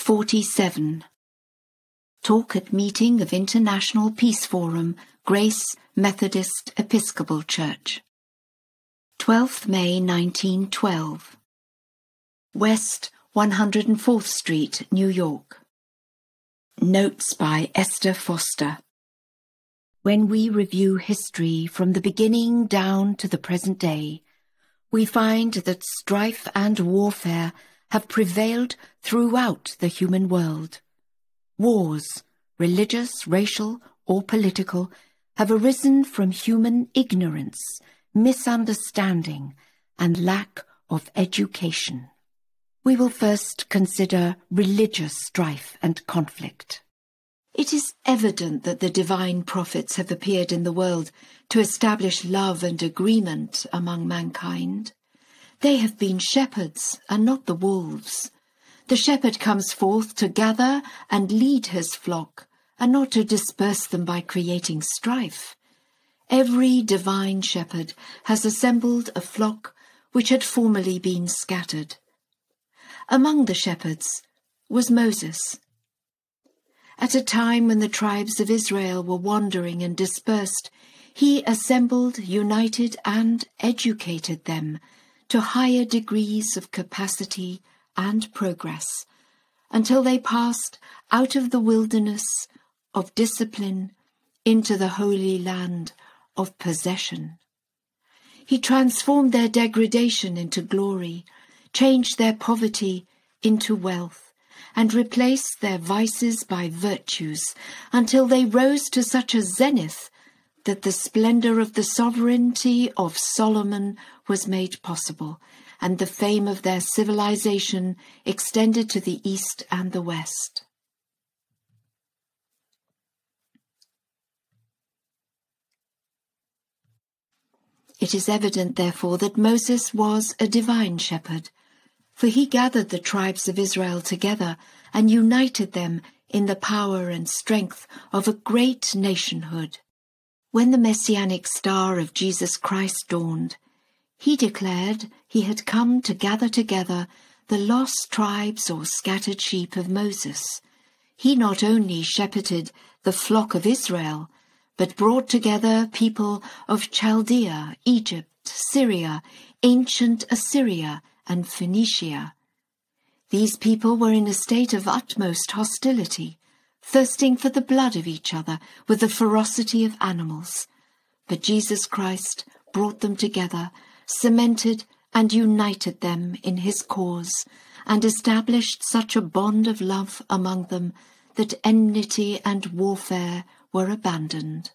47. Talk at meeting of International Peace Forum, Grace Methodist Episcopal Church. 12th May 1912. West 104th Street, New York. Notes by Esther Foster. When we review history from the beginning down to the present day, we find that strife and warfare have prevailed throughout the human world. Wars, religious, racial, or political, have arisen from human ignorance, misunderstanding, and lack of education. We will first consider religious strife and conflict. It is evident that the divine prophets have appeared in the world to establish love and agreement among mankind. They have been shepherds and not the wolves. The shepherd comes forth to gather and lead his flock, and not to disperse them by creating strife. Every divine shepherd has assembled a flock which had formerly been scattered. Among the shepherds was Moses. At a time when the tribes of Israel were wandering and dispersed, he assembled, united, and educated them to higher degrees of capacity and progress, until they passed out of the wilderness of discipline into the holy land of possession. He transformed their degradation into glory, changed their poverty into wealth, and replaced their vices by virtues, until they rose to such a zenith that the splendor of the sovereignty of Solomon was made possible, and the fame of their civilization extended to the east and the west. It is evident, therefore, that Moses was a divine shepherd, for he gathered the tribes of Israel together and united them in the power and strength of a great nationhood. When the messianic star of Jesus Christ dawned, he declared he had come to gather together the lost tribes or scattered sheep of Moses. He not only shepherded the flock of Israel, but brought together people of Chaldea, Egypt, Syria, ancient Assyria, and Phoenicia. These people were in a state of utmost hostility, thirsting for the blood of each other with the ferocity of animals. But Jesus Christ brought them together, cemented and united them in his cause, and established such a bond of love among them that enmity and warfare were abandoned.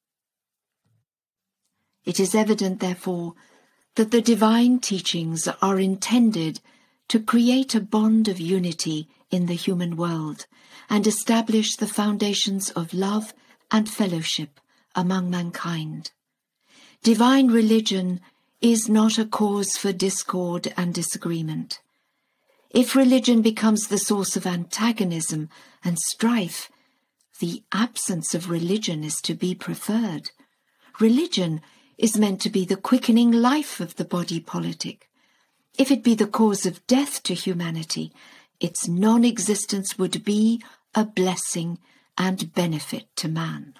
It is evident, therefore, that the divine teachings are intended to create a bond of unity in the human world and establish the foundations of love and fellowship among mankind. Divine religion is not a cause for discord and disagreement. If religion becomes the source of antagonism and strife, the absence of religion is to be preferred. Religion is meant to be the quickening life of the body politic. If it be the cause of death to humanity, its non-existence would be a blessing and benefit to man.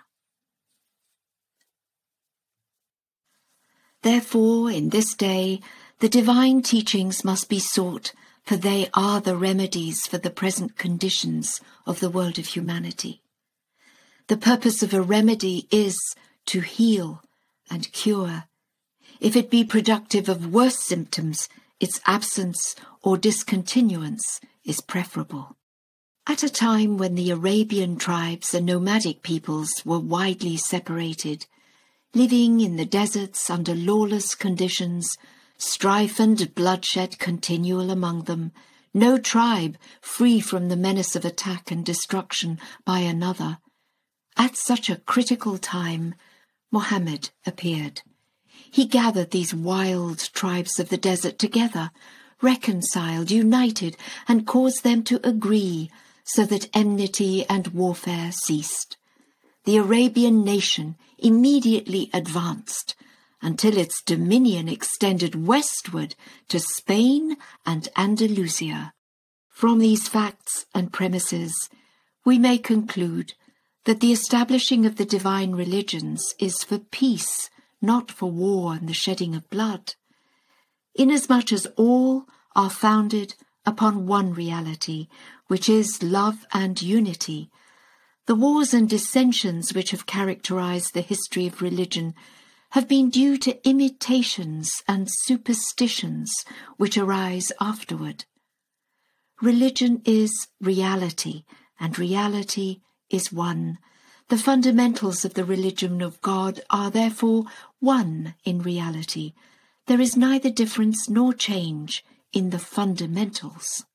Therefore, in this day, the divine teachings must be sought, for they are the remedies for the present conditions of the world of humanity. The purpose of a remedy is to heal and cure. If it be productive of worse symptoms, its absence or discontinuance is preferable. At a time when the Arabian tribes and nomadic peoples were widely separated, living in the deserts under lawless conditions, strife and bloodshed continual among them, no tribe free from the menace of attack and destruction by another. At such a critical time, Mohammed appeared. He gathered these wild tribes of the desert together, reconciled, united, and caused them to agree, so that enmity and warfare ceased. The Arabian nation immediately advanced, until its dominion extended westward to Spain and Andalusia. From these facts and premises, we may conclude that the establishing of the divine religions is for peace, not for war and the shedding of blood, inasmuch as all are founded upon one reality, which is love and unity. The wars and dissensions which have characterized the history of religion have been due to imitations and superstitions which arise afterward. Religion is reality, and reality is one. The fundamentals of the religion of God are therefore one in reality. There is neither difference nor change in the fundamentals.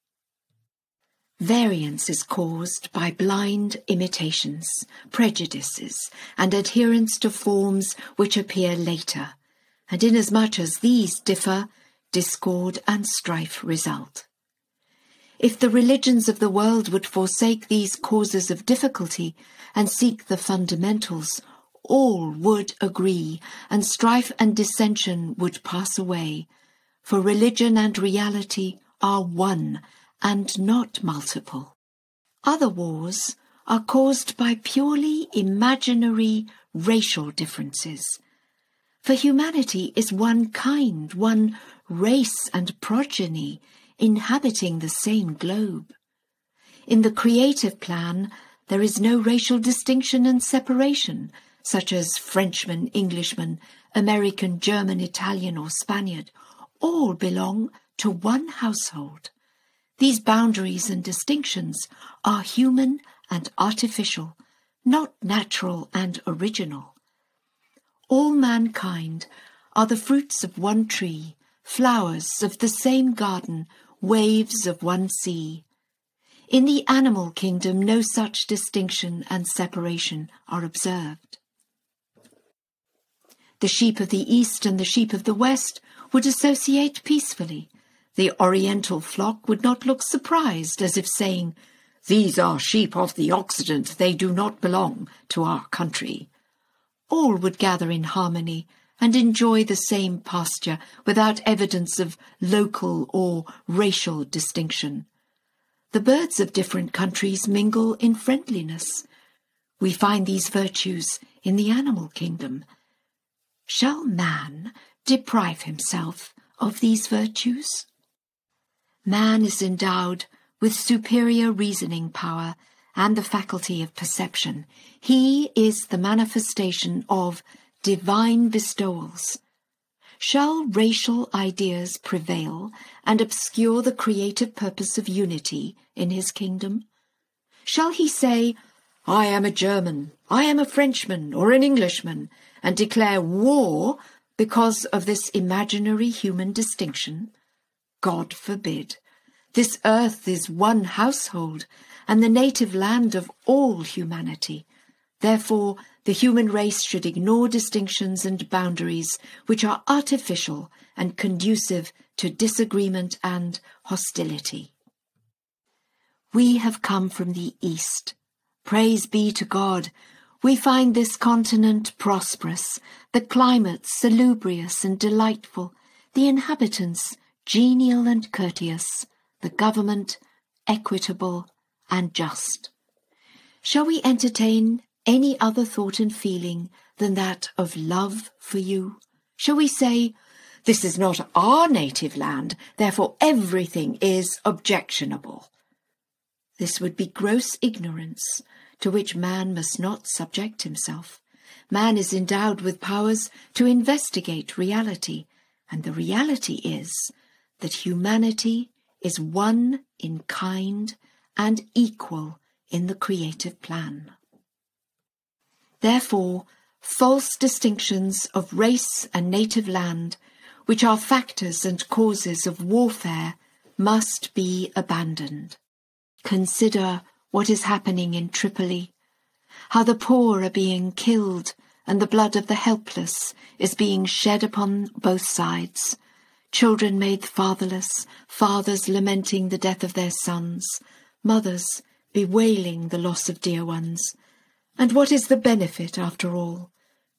Variance is caused by blind imitations, prejudices, and adherence to forms which appear later, and inasmuch as these differ, discord and strife result. If the religions of the world would forsake these causes of difficulty and seek the fundamentals, all would agree, and strife and dissension would pass away, for religion and reality are one and not multiple. Other wars are caused by purely imaginary racial differences. For humanity is one kind, one race and progeny, inhabiting the same globe. In the creative plan, there is no racial distinction and separation, such as Frenchman, Englishman, American, German, Italian, or Spaniard. All belong to one household. These boundaries and distinctions are human and artificial, not natural and original. All mankind are the fruits of one tree, flowers of the same garden, waves of one sea. In the animal kingdom, no such distinction and separation are observed. The sheep of the east and the sheep of the west would associate peacefully. The oriental flock would not look surprised, as if saying, "These are sheep of the Occident, they do not belong to our country." All would gather in harmony and enjoy the same pasture without evidence of local or racial distinction. The birds of different countries mingle in friendliness. We find these virtues in the animal kingdom. Shall man deprive himself of these virtues? Man is endowed with superior reasoning power and the faculty of perception. He is the manifestation of divine bestowals. Shall racial ideas prevail and obscure the creative purpose of unity in his kingdom? Shall he say, "I am a German, I am a Frenchman or an Englishman," and declare war because of this imaginary human distinction? God forbid. This earth is one household and the native land of all humanity. Therefore, the human race should ignore distinctions and boundaries which are artificial and conducive to disagreement and hostility. We have come from the East. Praise be to God. We find this continent prosperous, the climate salubrious and delightful, the inhabitants genial and courteous, the government equitable and just. Shall we entertain any other thought and feeling than that of love for you? Shall we say, "This is not our native land, therefore everything is objectionable"? This would be gross ignorance, to which man must not subject himself. Man is endowed with powers to investigate reality, and the reality is that humanity is one in kind and equal in the creative plan. Therefore, false distinctions of race and native land, which are factors and causes of warfare, must be abandoned. Consider what is happening in Tripoli, how the poor are being killed and the blood of the helpless is being shed upon both sides. Children made fatherless, fathers lamenting the death of their sons, mothers bewailing the loss of dear ones. And what is the benefit, after all?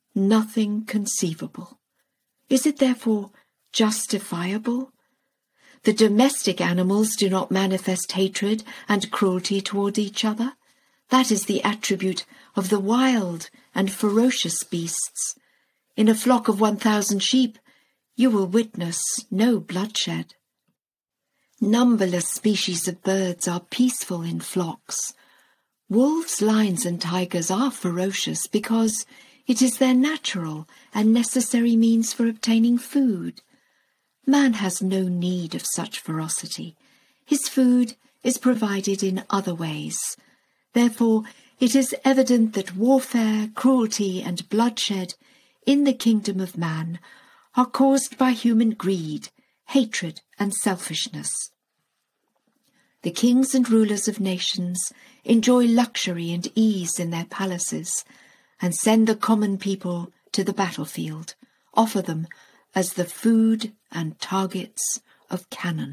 Nothing conceivable. Is it therefore justifiable? The domestic animals do not manifest hatred and cruelty toward each other. That is the attribute of the wild and ferocious beasts. In a flock of 1,000 sheep, you will witness no bloodshed. Numberless species of birds are peaceful in flocks. Wolves, lions, and tigers are ferocious because it is their natural and necessary means for obtaining food. Man has no need of such ferocity. His food is provided in other ways. Therefore, it is evident that warfare, cruelty, and bloodshed in the kingdom of man are caused by human greed, hatred, and selfishness. The kings and rulers of nations enjoy luxury and ease in their palaces and send the common people to the battlefield, offer them as the food and targets of cannon.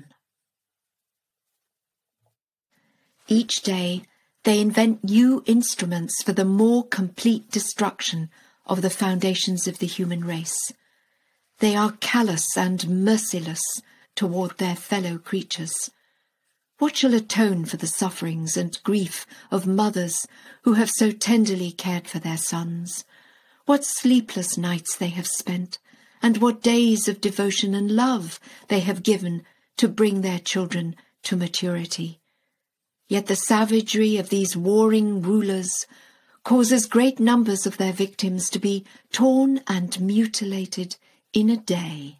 Each day they invent new instruments for the more complete destruction of the foundations of the human race. They are callous and merciless toward their fellow creatures. What shall atone for the sufferings and grief of mothers who have so tenderly cared for their sons? What sleepless nights they have spent, and what days of devotion and love they have given to bring their children to maturity. Yet the savagery of these warring rulers causes great numbers of their victims to be torn and mutilated in a day.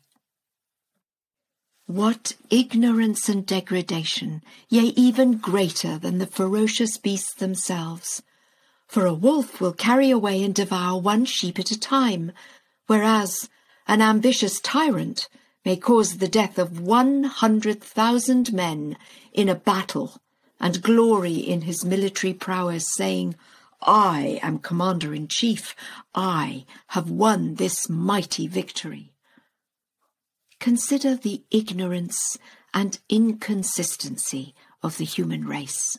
What ignorance and degradation, yea, even greater than the ferocious beasts themselves! For a wolf will carry away and devour one sheep at a time, whereas an ambitious tyrant may cause the death of 100,000 men in a battle and glory in his military prowess, saying, "I am commander-in-chief. I have won this mighty victory." Consider the ignorance and inconsistency of the human race.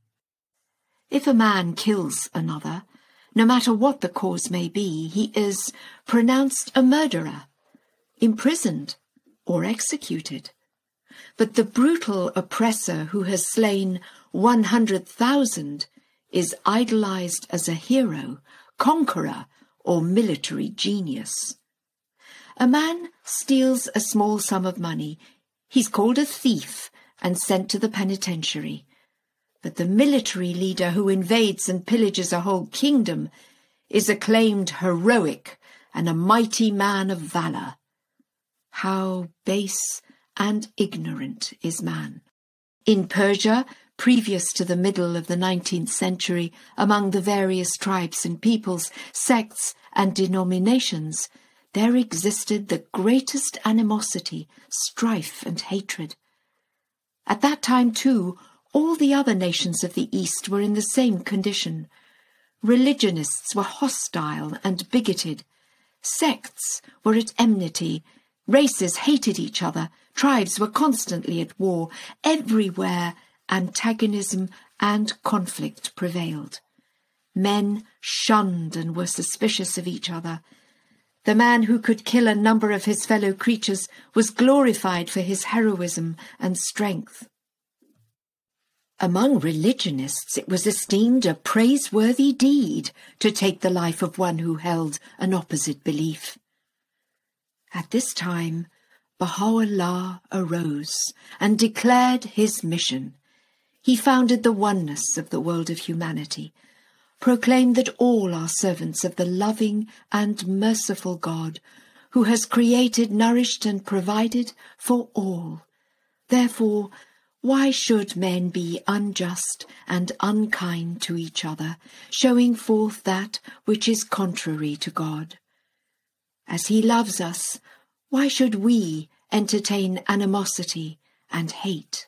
If a man kills another, no matter what the cause may be, he is pronounced a murderer, imprisoned, or executed. But the brutal oppressor who has slain 100,000 is idolized as a hero, conqueror, or military genius. A man steals a small sum of money. He's called a thief and sent to the penitentiary. But the military leader who invades and pillages a whole kingdom is acclaimed heroic and a mighty man of valor. How base and ignorant is man! In Persia, previous to the middle of the 19th century, among the various tribes and peoples, sects and denominations, there existed the greatest animosity, strife, and hatred. At that time, too, all the other nations of the East were in the same condition. Religionists were hostile and bigoted. Sects were at enmity. Races hated each other. Tribes were constantly at war. Everywhere, antagonism and conflict prevailed. Men shunned and were suspicious of each other. The man who could kill a number of his fellow creatures was glorified for his heroism and strength. Among religionists, it was esteemed a praiseworthy deed to take the life of one who held an opposite belief. At this time, Baha'u'llah arose and declared his mission. He founded the oneness of the world of humanity, proclaimed that all are servants of the loving and merciful God, who has created, nourished, and provided for all. Therefore, why should men be unjust and unkind to each other, showing forth that which is contrary to God? As he loves us, why should we entertain animosity and hate?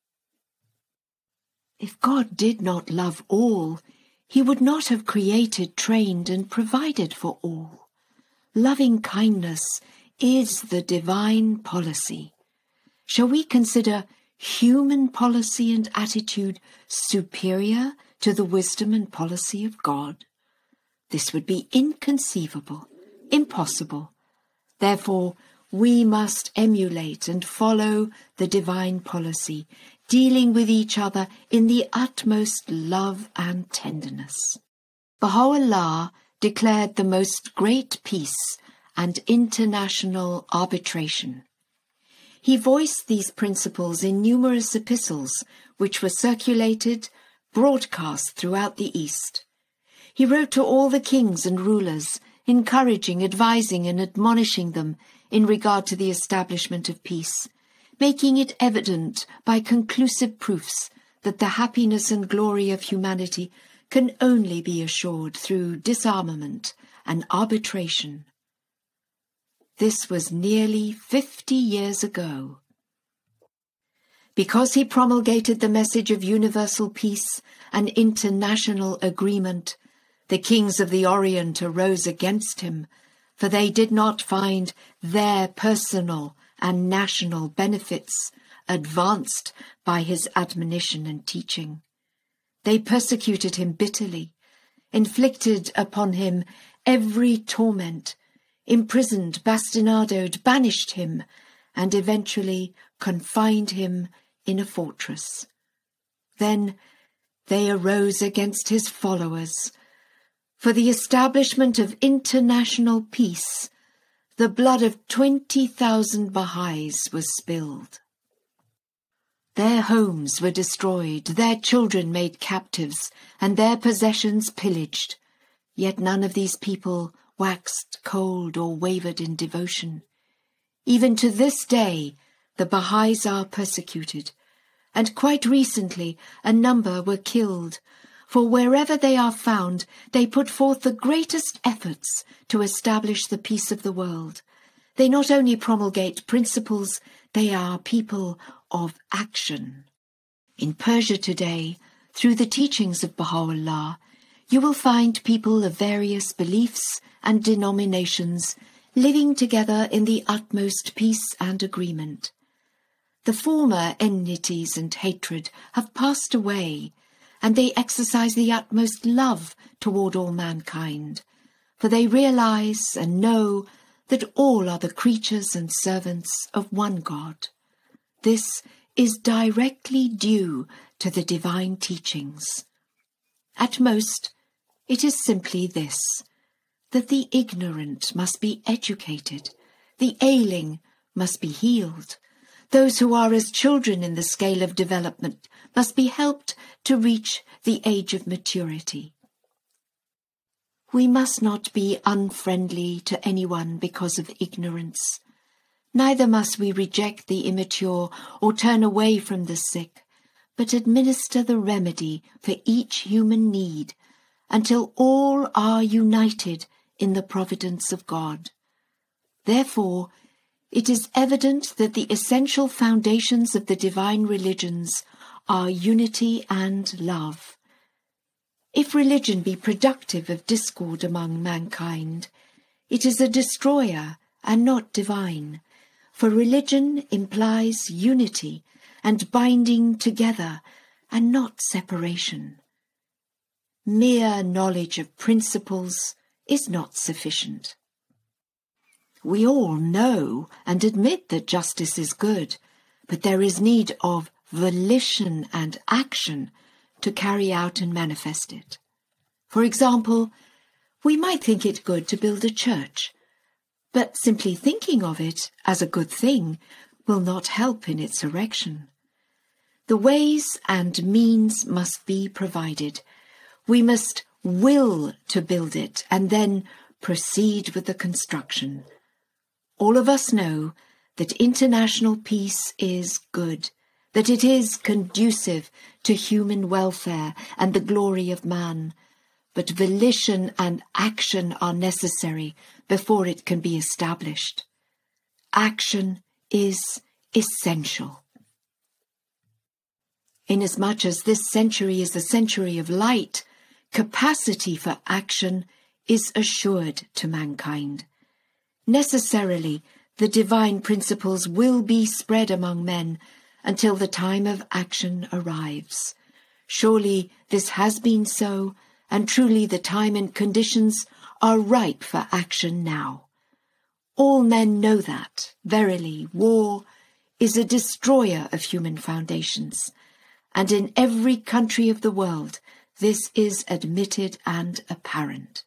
If God did not love all, he would not have created, trained, and provided for all. Loving kindness is the divine policy. Shall we consider human policy and attitude superior to the wisdom and policy of God? This would be inconceivable, impossible. Therefore, we must emulate and follow the divine policy, dealing with each other in the utmost love and tenderness. Baha'u'llah declared the most great peace and international arbitration. He voiced these principles in numerous epistles, which were circulated, broadcast throughout the East. He wrote to all the kings and rulers, encouraging, advising, and admonishing them in regard to the establishment of peace, making it evident by conclusive proofs that the happiness and glory of humanity can only be assured through disarmament and arbitration. This was nearly 50 years ago. Because he promulgated the message of universal peace and international agreement, the kings of the Orient arose against him, for they did not find their personal and national benefits advanced by his admonition and teaching. They persecuted him bitterly, inflicted upon him every torment, imprisoned, bastinadoed, banished him, and eventually confined him in a fortress. Then they arose against his followers. For the establishment of international peace, the blood of 20,000 Baha'is was spilled. Their homes were destroyed, their children made captives, and their possessions pillaged. Yet none of these people waxed cold or wavered in devotion. Even to this day, the Baha'is are persecuted, and quite recently a number were killed, for wherever they are found, they put forth the greatest efforts to establish the peace of the world. They not only promulgate principles, they are people of action. In Persia today, through the teachings of Baha'u'llah, you will find people of various beliefs and denominations living together in the utmost peace and agreement. The former enmities and hatred have passed away, and they exercise the utmost love toward all mankind, for they realize and know that all are the creatures and servants of one God. This is directly due to the divine teachings. At most, it is simply this, that the ignorant must be educated, the ailing must be healed, those who are as children in the scale of development must be helped to reach the age of maturity. We must not be unfriendly to anyone because of ignorance. Neither must we reject the immature or turn away from the sick, but administer the remedy for each human need until all are united in the providence of God. Therefore, it is evident that the essential foundations of the divine religions are unity and love. If religion be productive of discord among mankind, it is a destroyer and not divine, for religion implies unity and binding together and not separation. Mere knowledge of principles is not sufficient. We all know and admit that justice is good, but there is need of volition and action to carry out and manifest it. For example, we might think it good to build a church, but simply thinking of it as a good thing will not help in its erection. The ways and means must be provided. We must will to build it and then proceed with the construction. All of us know that international peace is good, that it is conducive to human welfare and the glory of man, but volition and action are necessary before it can be established. Action is essential. Inasmuch as this century is the century of light, capacity for action is assured to mankind. Necessarily, the divine principles will be spread among men until the time of action arrives. Surely this has been so, and truly the time and conditions are ripe for action now. All men know that, verily, war is a destroyer of human foundations, and in every country of the world this is admitted and apparent.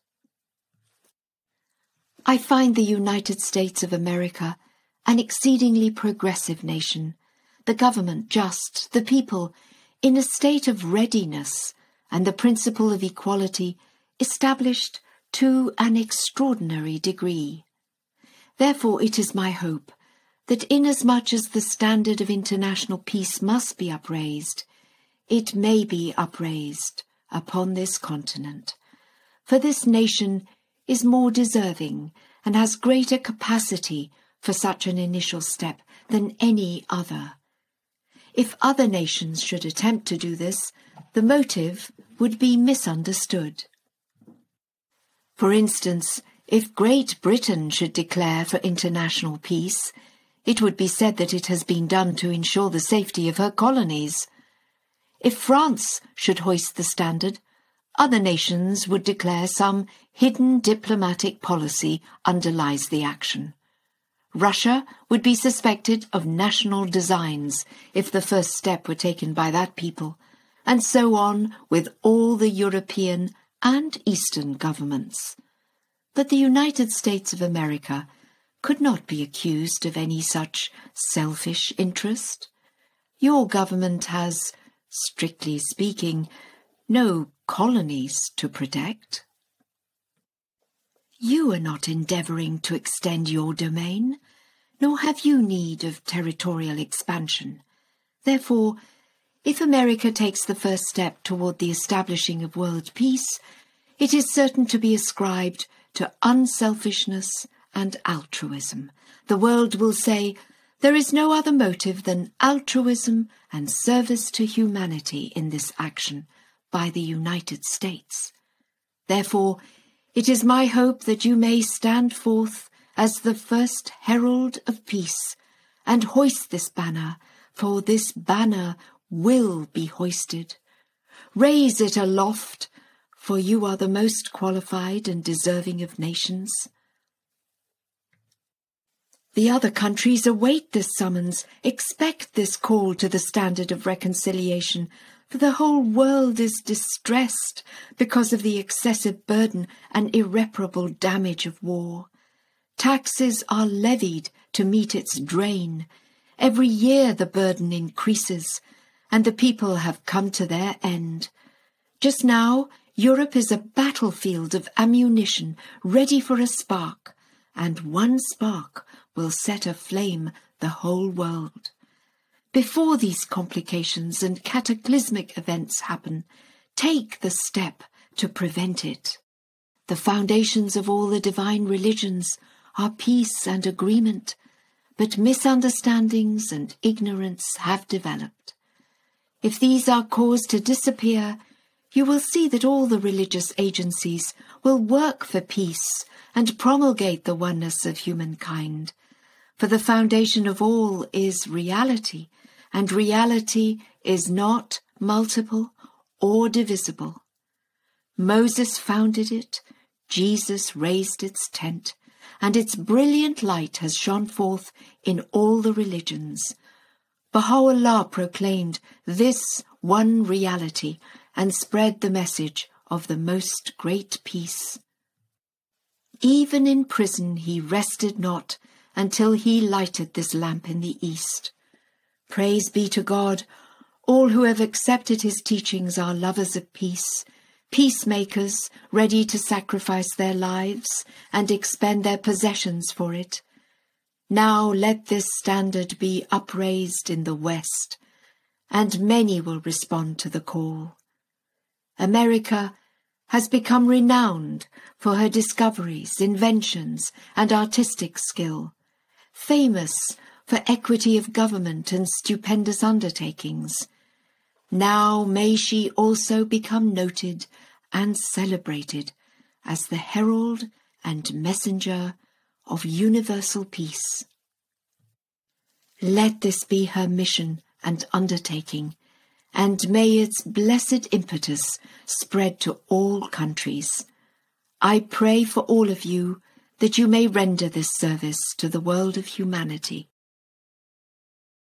I find the United States of America an exceedingly progressive nation, the government just, the people in a state of readiness, and the principle of equality established to an extraordinary degree. Therefore it is my hope that inasmuch as the standard of international peace must be upraised, it may be upraised upon this continent. For this nation is more deserving and has greater capacity for such an initial step than any other. If other nations should attempt to do this, the motive would be misunderstood. For instance, if Great Britain should declare for international peace, it would be said that it has been done to ensure the safety of her colonies. If France should hoist the standard, other nations would declare some hidden diplomatic policy underlies the action. Russia would be suspected of national designs if the first step were taken by that people, and so on with all the European and Eastern governments. But the United States of America could not be accused of any such selfish interest. Your government has, strictly speaking, no colonies to protect. You are not endeavouring to extend your domain, nor have you need of territorial expansion. Therefore, if America takes the first step toward the establishing of world peace, it is certain to be ascribed to unselfishness and altruism. The world will say, there is no other motive than altruism and service to humanity in this action by the United States. Therefore, it is my hope that you may stand forth as the first herald of peace and hoist this banner, for this banner will be hoisted. Raise it aloft, for you are the most qualified and deserving of nations. The other countries await this summons, expect this call to the standard of reconciliation, for the whole world is distressed because of the excessive burden and irreparable damage of war. Taxes are levied to meet its drain. Every year the burden increases, and the people have come to their end. Just now, Europe is a battlefield of ammunition ready for a spark, and one spark will set aflame the whole world. Before these complications and cataclysmic events happen, take the step to prevent it. The foundations of all the divine religions are peace and agreement, but misunderstandings and ignorance have developed. If these are caused to disappear, you will see that all the religious agencies will work for peace and promulgate the oneness of humankind. For the foundation of all is reality, and reality is not multiple or divisible. Moses founded it, Jesus raised its tent, and its brilliant light has shone forth in all the religions. Baha'u'llah proclaimed this one reality and spread the message of the most great peace. Even in prison he rested not until he lighted this lamp in the east. Praise be to God, all who have accepted his teachings are lovers of peace, peacemakers ready to sacrifice their lives and expend their possessions for it. Now let this standard be upraised in the West, and many will respond to the call. America has become renowned for her discoveries, inventions, and artistic skill, famous for equity of government and stupendous undertakings. Now may she also become noted and celebrated as the herald and messenger of universal peace. Let this be her mission and undertaking, and may its blessed impetus spread to all countries. I pray for all of you that you may render this service to the world of humanity.